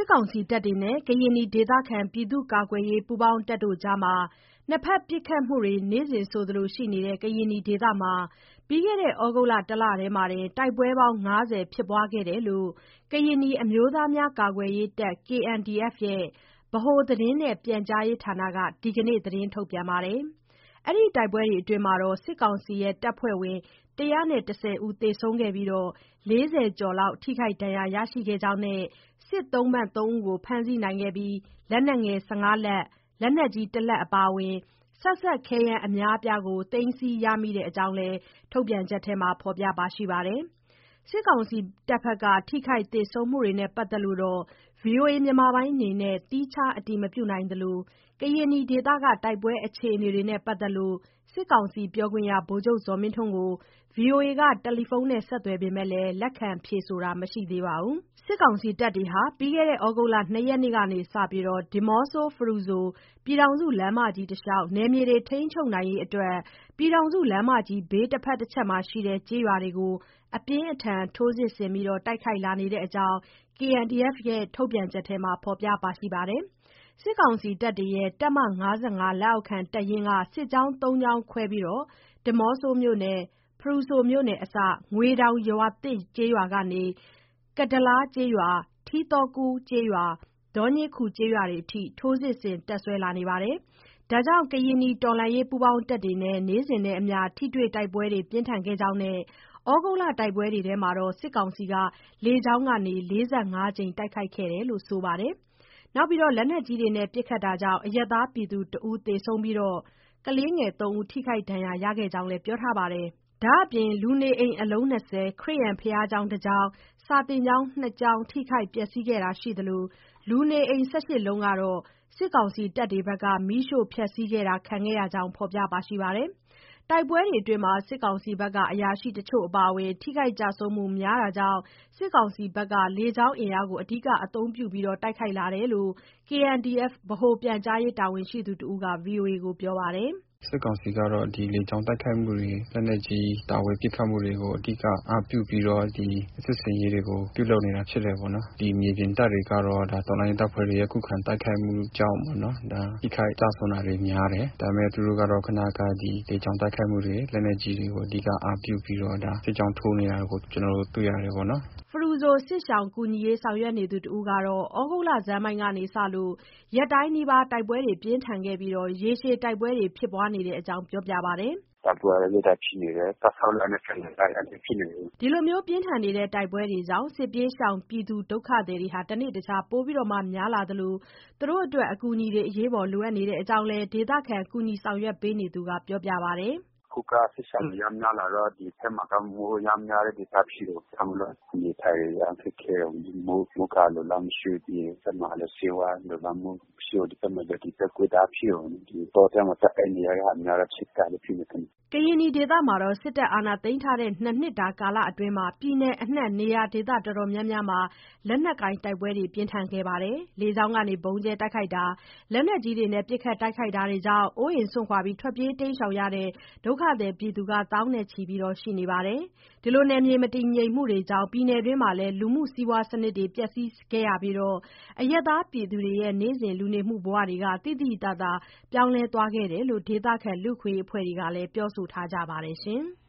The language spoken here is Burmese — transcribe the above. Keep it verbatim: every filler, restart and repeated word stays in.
စစ်ကောင်စီတပ်တွေနဲ့ ကရင်နီဒေသခံပြည်သူ့ကာကွယ်ရေးပူးပေါင်းတပ်တို့ကြား နှစ်ဘက်ပစ်ခတ်မှုတွေ နေ့စဉ်ဆိုသလိုရှိနေတဲ့ ကရင်နီဒေသမှာ ပြီးခဲ့တဲ့ သြဂုတ်လ တလတည်းမှာတင် တိုက်ပွဲပေါင်း ၅၀ ဖြစ်ပွားခဲ့တယ်လို့ ကရင်နီအမျိုးသားများကာကွယ်ရေးတပ် ဗဟိုသတင်းနဲ့ပြန်ကြားရေးဌာနက ဒီကနေ့ သတင်းထုတ်ပြန်ပါတယ်။ အဲဒီတိုက်ပွဲတွေအတွင်း စစ်ကောင်စီတပ်ဖွဲ့ဝင် ၁၁၀ ဦး သေဆုံးခဲ့ပြီး ၄၀ ကျော်လောက် ထိခိုက်ဒဏ်ရာရရှိခဲ့ကြောင်းနဲ့ စစ်သုံ့ပန်း သုံးဦးကို ဖမ်းဆီးနိုင်ခဲ့ပြီး လက်နက်ငယ် ၁၅ လက်၊ လက်နက်ကြီး တလက်အပါအဝင် ဆက်စပ်ခဲယမ်းအများအပြားကို သိမ်းဆည်းရမိတဲ့အကြောင်းလည်း ထုတ်ပြန်ချက်မှာ ဖော်ပြပါတယ်။ စစ်ကောင်စီတပ်ဘက်က ထိခိုက်သေဆုံးမှုတွေနဲ့ပတ်သက်လို့ ဗွီအိုအေအနေနဲ့ သီးခြားအတည်မပြုနိုင်သလို ကရင်နီဒေသက တိုက်ပွဲအခြေအနေတွေနဲ့ပတ်သက်လို့ စစ်ကောင်စီပြောခွင့်ရ ဗိုလ်ချုပ်ဇော်မင်းထွန်းကို ဗွီအိုအေက တယ်လီဖုန်းနဲ့ဆက်သွယ်ပေမဲ့ လက်ခံဖြေဆိုတာမရှိသေးပါဘူး။ စစ်ကောင်စီတပ်တွေဟာ ပြီးခဲ့တဲ့ သြဂုတ်လ ၂ ရက်နေ့ကစပြီး ဒီးမော့ဆို ဖရူဆို ပြည်ထောင်စုလမ်းမကြီးတလျှောက် နယ်မြေထိန်းချုပ်နိုင်ရေးအတွက် ပြည်ထောင်စုလမ်းမကြီးဘေးတဖက်တချက်မှာရှိတဲ့ ကျေးရွာတွေကို အပြင်းအထန် ထိုးစစ်ဆင်တိုက်ခိုက်လာနေတဲ့အကြောင်း ကေအန်ဒီအက်ဖ် ရဲ့ ထုတ်ပြန်ချက်မှာ ဖော်ပြပါတယ်။ စစ်ကောင်စီတပ်တွေရဲ့ တပ်မ ၅၅ လက်အောက်ခံတပ်ရင်းက စစ်ကြောင်း သုံးကြောင်းခွဲပြီး ဒီးမော့ဆိုမြို့နယ်၊ ဖရူဆိုမြို့နယ်အစ ငွေတောင်ရွာသစ်ကျေးရွာကနေ ကဒါးလားကျေးရွာ၊ ထီးသော်ကူးကျေးရွာ၊ ဒေါညေးခူကျေးရွာတွေအထိ ထိုးစစ်ဆင်တပ်စွဲလာတာကြောင့် ကရင်နီတော်လှန်ရေးပူးပေါင်းတပ်တွေနဲ့ နေ့စဉ်နဲ့အမျှ ထိတွေ့တိုက်ပွဲတွေ ပြင်းထန်ခဲ့ကြောင်းနဲ့ သြဂုတ်လတိုက်ပွဲတွေမှာ စစ်ကောင်စီက လေကြောင်းကနေ ၄၅ ကြိမ် တိုက်ခိုက်ခဲ့တယ်လို့ ဆိုပါတယ်။ လက်နက်ကြီးတွေနဲ့ ပစ်ခတ်တာကြောင့် အရပ်သားပြည်သူ တစ်ဦးသေဆုံးပြီး ကလေးငယ် သုံးဦး ထိခိုက်ဒဏ်ရာရခဲ့ကြောင်းလည်း ပြောပါတယ်။ ဒါ့အပြင် လူနေအိမ် အလုံး ၂၀၊ ခရစ်ယာန်ဘုရားကျောင်း တစ်ကျောင်း၊ စာသင်ကျောင်း နှစ်ကျောင်း ထိခိုက်ပျက်စီးခဲ့တာရှိသလို လူနေအိမ် ၁၈ လုံးကတော့ စစ်ကောင်စီတပ်တွေ မီးရှို့ဖျက်ဆီးတာခံခဲ့ရကြောင်း ဖော်ပြပါတယ်။ တိုက်ပွဲတွေအတွင်း စစ်ကောင်စီအရာရှိတချို့အပါအဝင် ထိခိုက်ကျဆုံးမှုများတာကြောင့် စစ်ကောင်စီဘက်က လေကြောင်းအင်အားကို အဓိကအသုံးပြုတိုက်ခိုက်လာတယ်လို့ ကေအန်ဒီအက်ဖ် ဗဟိုပြန်ကြားရေးတာဝန်ရှိသူတစ်ဦးက ဗွီအိုအေကို ပြောပါတယ်။ "စစ်ကောင်စီကတော့ ဒီလေကြောင်းတိုက်ခိုက်မှုတွေ လက်နက်ကြီးတာဝေးပစ်ခတ်မှုတွေကို အဓိကအားပြုပြီးတော့ ဒီစစ်ဆင်ရေးတွေကို ပြုလုပ်နေတာဖြစ်တယ်ပေါ့နော်။ ဒီမြေပြင်တပ်တွေကတော့ ဒါတော်လှန်ရေးတပ်ဖွဲ့တွေရဲ့ခုခံတိုက်ခိုက်မှုကြောင့်ပေါ့နော် ဒါထိခိုက်ကျဆုံးတာတွေများတယ်။ ဒါပေမဲ့ သူတို့ကတော့ ခုနက ဒီလေကြောင်းတိုက်ခိုက်မှုတွေ လက်နက်ကြီးတွေကို အဓိကအားပြုပြီးတော့ ဒါစစ်ကြောင်းထိုးနေတာကို ကျွန်တော်တို့တွေ့ရတယ်ပေါ့နော်။ " ဖရူဆိုစစ်ရှောင်ကူညီရေးဆောင်ရွက်နေသူတစ်ဦးကတော့ သြဂုတ်လဆန်းပိုင်းကစလို့ ရက်တိုင်းနီးပါး တိုက်ပွဲတွေပြင်းထန်ခဲ့ပြီး ရေရှည်တိုက်ပွဲတွေဖြစ်ပွားနေတဲ့အကြောင်း ပြောပါတယ်။ "တိုက်ပွဲက ရက်တိုင်းဖြစ်နေတယ်။ တောက်လျှောက်လက်နက်ကြီးတွေ အဲ့လိုဖြစ်နေတယ်။ " ဒီလိုပြင်းထန်နေတဲ့တိုက်ပွဲတွေကြောင့် စစ်ပြေးရှောင်ပြည်သူဒုက္ခသည်တွေ တနေ့တခြား ပိုများလာသလို အကူအညီတွေလိုအပ်နေတဲ့အကြောင်းလည်း ဒေသခံကူညီဆောင်ရွက်ပေးနေသူက ပြောပါတယ်။ "အခုကစစ်ရှောင်တွေ အရမ်းများလာတော့ ဒီဘက်မှာက မိုးအရမ်းများတဲ့ဒေသဖြစ်တယ်။ ဒါကြောင့်မို့လို့ နေထိုင်ရေးအရမ်းခက်ခဲတယ်။ မိုးမိုးကာလုံလောက်မရှိဘူး။ ဒီဘက်မှာလည်း ဆေးဝါးလုံလောက်မှုမရှိဘူး။ ဒီဘက်မှာလည်း ဒီဘက်ကွေးတအားဖြစ်တယ်။ ဒီတောထဲမှာတက်အိပ်နေရတဲ့ဟာများတော့ ခြင်ကိုက်လို့ဖြစ်မယ်ထင်တယ်။ " ကရင်နီဒေသမှာ စစ်တပ်အာဏာသိမ်းထားတဲ့ နှစ်နှစ်တာကာလအတွင်း ပြည်နယ်အနှံ့ နေရာဒေသအတော်များများမှာ လက်နက်ကိုင်တိုက်ပွဲတွေ ပြင်းထန်ခဲ့ပါတယ်။ လေကြောင်းကနေ ဗုံးကြဲတိုက်ခိုက်တာ၊ လက်နက်ကြီးတွေနဲ့ ပစ်ခတ်တိုက်ခိုက်တာတွေကြောင့် အိုးအိမ်စွန့်ထွက်ပြေးတိမ်းရှောင်ရတဲ့ ဒုက္ခသည်ပြည်သူ သောင်းနဲ့ချီရှိနေပါတယ်။ နယ်မြေမတည်ငြိမ်မှုတွေကြောင့် ပြည်နယ်တွင်း လူမှုစီးပွားစနစ်တွေ ပျက်စီးခဲ့ရပြီး အရပ်သားပြည်သူတွေရဲ့ နေ့စဉ်လူနေမှုဘဝတွေ သိသိသာသာပြောင်းလဲသွားခဲ့တယ်လို့ ဒေသခံလူ့အခွင့်အရေးအဖွဲ့တွေကလည်း ပြောဆိုထားကြပါတယ်။